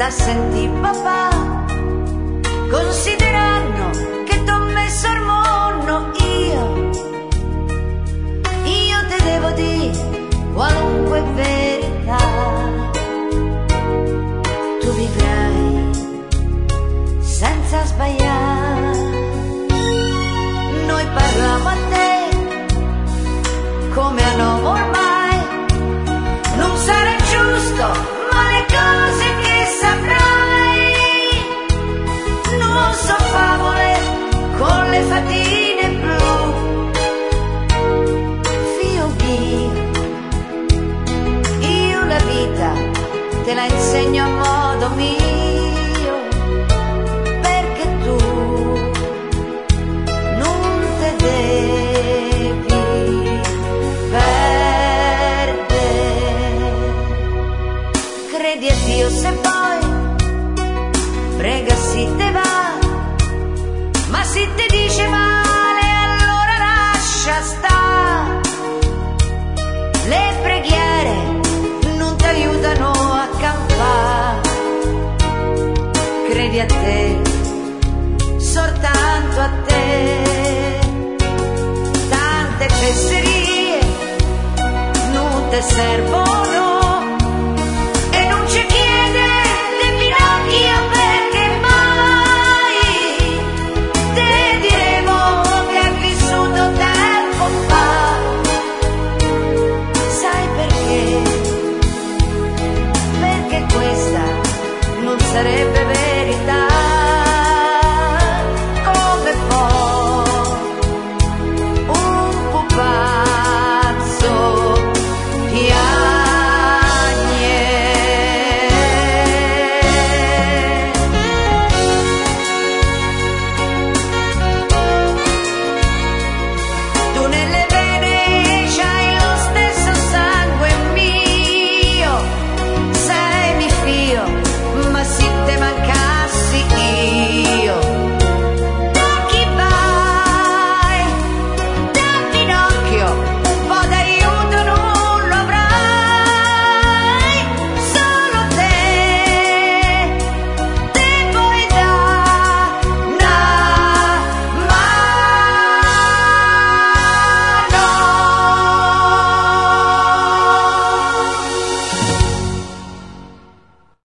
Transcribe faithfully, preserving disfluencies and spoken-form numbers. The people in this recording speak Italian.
sta a sentì papà, considerando che t'ho messo al mondo io, io te devo dire qualunque verità, tu vivrai senza sbagliare, noi parliamo a te come a noi ormai, non sarà giusto, ma le cose che saprai non so favole con le fatine blu, fio mio, io la vita te la insegno a modo mio, perché tu non te devi perdere, credi a Dio se poi prega si te va, ma se ti dice male allora lascia sta, le preghiere non ti aiutano a campare, credi a te, soltanto a te, tante fesserie non ti servono,